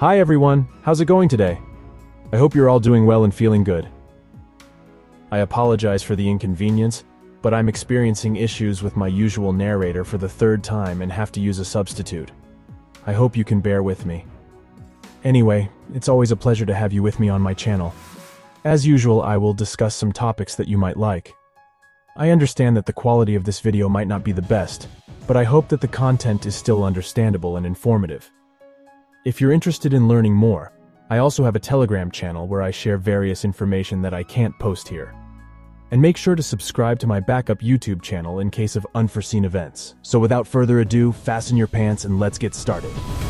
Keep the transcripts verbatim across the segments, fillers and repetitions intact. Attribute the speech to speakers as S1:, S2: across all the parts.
S1: Hi everyone, how's it going today? I hope you're all doing well and feeling good. I apologize for the inconvenience, but I'm experiencing issues with my usual narrator for the third time and have to use a substitute. I hope you can bear with me. Anyway, it's always a pleasure to have you with me on my channel. As usual, I will discuss some topics that you might like. I understand that the quality of this video might not be the best, but I hope that the content is still understandable and informative. If you're interested in learning more, I also have a Telegram channel where I share various information that I can't post here. And make sure to subscribe to my backup YouTube channel in case of unforeseen events. So without further ado, fasten your pants and let's get started.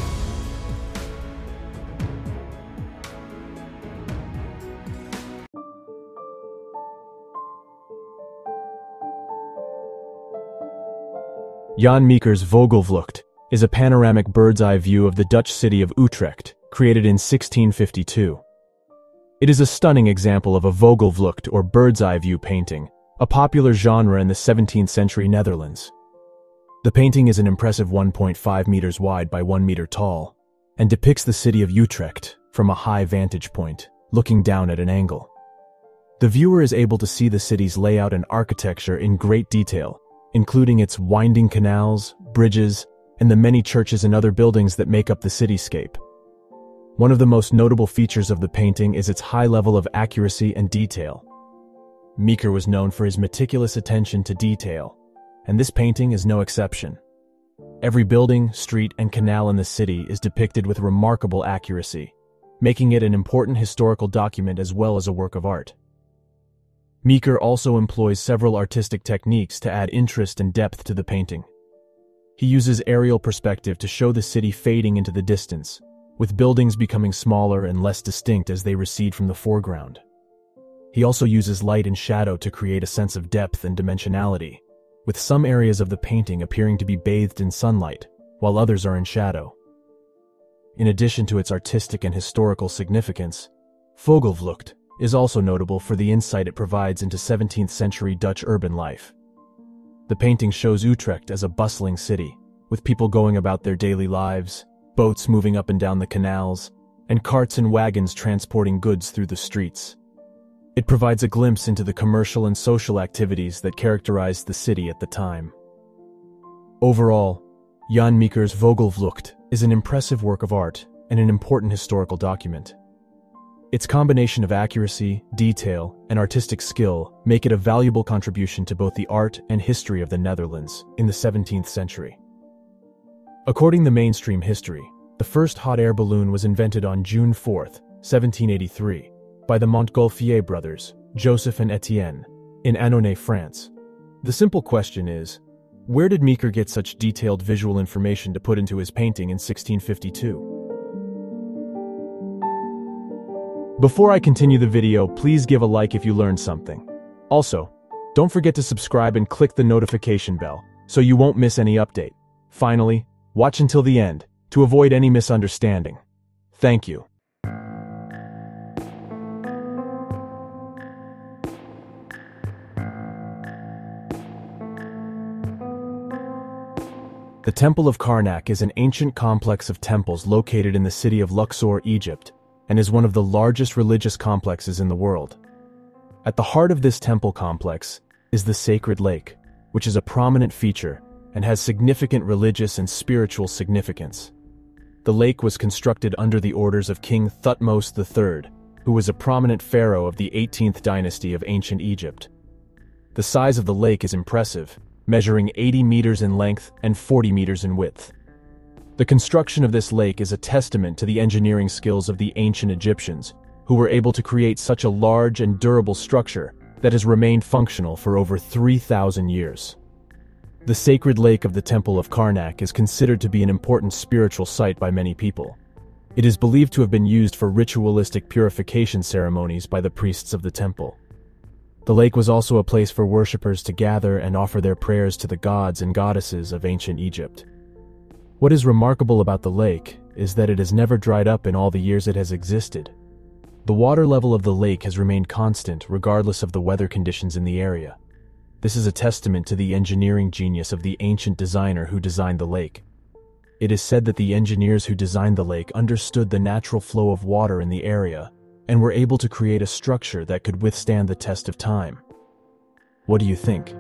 S1: Jan Meeker's Vogelvlucht is a panoramic bird's-eye view of the Dutch city of Utrecht, created in sixteen fifty-two. It is a stunning example of a Vogelvlucht or bird's-eye view painting, a popular genre in the seventeenth century Netherlands. The painting is an impressive one point five meters wide by one meter tall, and depicts the city of Utrecht from a high vantage point, looking down at an angle. The viewer is able to see the city's layout and architecture in great detail, including its winding canals, bridges, and the many churches and other buildings that make up the cityscape. One of the most notable features of the painting is its high level of accuracy and detail. Meeker was known for his meticulous attention to detail, and this painting is no exception. Every building, street, and canal in the city is depicted with remarkable accuracy, making it an important historical document as well as a work of art. Meeker also employs several artistic techniques to add interest and depth to the painting. He uses aerial perspective to show the city fading into the distance, with buildings becoming smaller and less distinct as they recede from the foreground. He also uses light and shadow to create a sense of depth and dimensionality, with some areas of the painting appearing to be bathed in sunlight, while others are in shadow. In addition to its artistic and historical significance, Vogelvlucht is also notable for the insight it provides into seventeenth century Dutch urban life. The painting shows Utrecht as a bustling city, with people going about their daily lives, boats moving up and down the canals, and carts and wagons transporting goods through the streets. It provides a glimpse into the commercial and social activities that characterized the city at the time. Overall, Jan Meeker's Vogelvlucht is an impressive work of art and an important historical document. Its combination of accuracy, detail, and artistic skill make it a valuable contribution to both the art and history of the Netherlands in the seventeenth century. According to mainstream history, the first hot air balloon was invented on June fourth, seventeen eighty-three, by the Montgolfier brothers, Joseph and Etienne, in Annonay, France. The simple question is, where did Meeker get such detailed visual information to put into his painting in sixteen fifty-two? Before I continue the video, please give a like if you learned something. Also, don't forget to subscribe and click the notification bell so you won't miss any update. Finally, watch until the end to avoid any misunderstanding. Thank you. The Temple of Karnak is an ancient complex of temples located in the city of Luxor, Egypt, and is one of the largest religious complexes in the world. At the heart of this temple complex is the Sacred Lake, which is a prominent feature and has significant religious and spiritual significance. The lake was constructed under the orders of King Thutmose the third, who was a prominent pharaoh of the eighteenth dynasty of ancient Egypt. The size of the lake is impressive, measuring eighty meters in length and forty meters in width. The construction of this lake is a testament to the engineering skills of the ancient Egyptians, who were able to create such a large and durable structure that has remained functional for over three thousand years. The sacred lake of the Temple of Karnak is considered to be an important spiritual site by many people. It is believed to have been used for ritualistic purification ceremonies by the priests of the temple. The lake was also a place for worshippers to gather and offer their prayers to the gods and goddesses of ancient Egypt. What is remarkable about the lake is that it has never dried up in all the years it has existed. The water level of the lake has remained constant regardless of the weather conditions in the area. This is a testament to the engineering genius of the ancient designer who designed the lake. It is said that the engineers who designed the lake understood the natural flow of water in the area and were able to create a structure that could withstand the test of time. What do you think?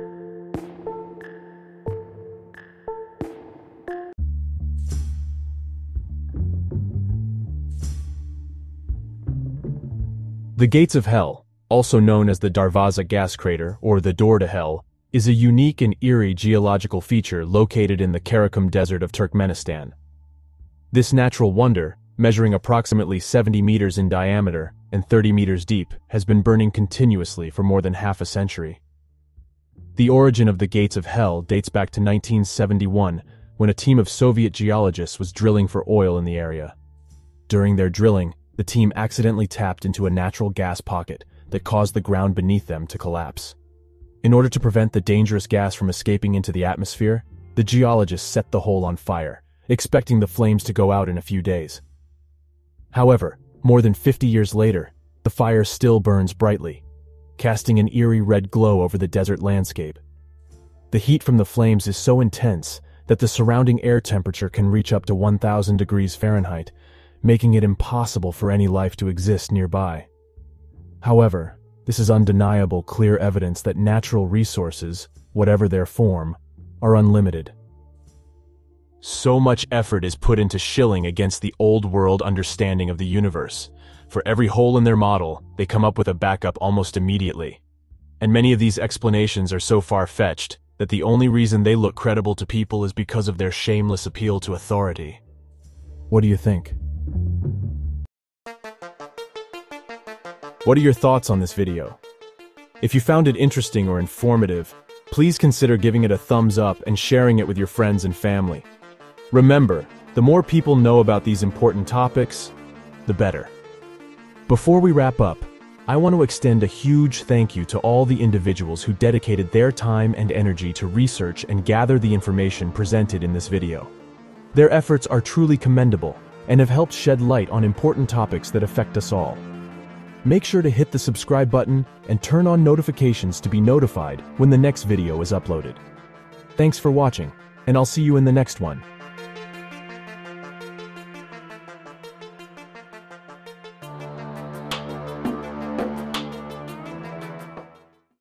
S1: The Gates of Hell, also known as the Darvaza gas crater or the Door to Hell, is a unique and eerie geological feature located in the Karakum Desert of Turkmenistan. This natural wonder, measuring approximately seventy meters in diameter and thirty meters deep, has been burning continuously for more than half a century. The origin of the Gates of Hell dates back to nineteen seventy-one, when a team of Soviet geologists was drilling for oil in the area. During their drilling, the team accidentally tapped into a natural gas pocket that caused the ground beneath them to collapse. In order to prevent the dangerous gas from escaping into the atmosphere, the geologists set the hole on fire, expecting the flames to go out in a few days. However, more than fifty years later, the fire still burns brightly, casting an eerie red glow over the desert landscape. The heat from the flames is so intense that the surrounding air temperature can reach up to one thousand degrees Fahrenheit, making it impossible for any life to exist nearby. However, this is undeniable clear evidence that natural resources, whatever their form, are unlimited. So much effort is put into shilling against the old-world understanding of the universe. For every hole in their model, they come up with a backup almost immediately. And many of these explanations are so far-fetched that the only reason they look credible to people is because of their shameless appeal to authority. What do you think? What are your thoughts on this video? If you found it interesting or informative, please consider giving it a thumbs up and sharing it with your friends and family. Remember, the more people know about these important topics, the better. Before we wrap up, I want to extend a huge thank you to all the individuals who dedicated their time and energy to research and gather the information presented in this video. Their efforts are truly commendable and have helped shed light on important topics that affect us all. Make sure to hit the subscribe button and turn on notifications to be notified when the next video is uploaded. Thanks for watching, and I'll see you in the next one.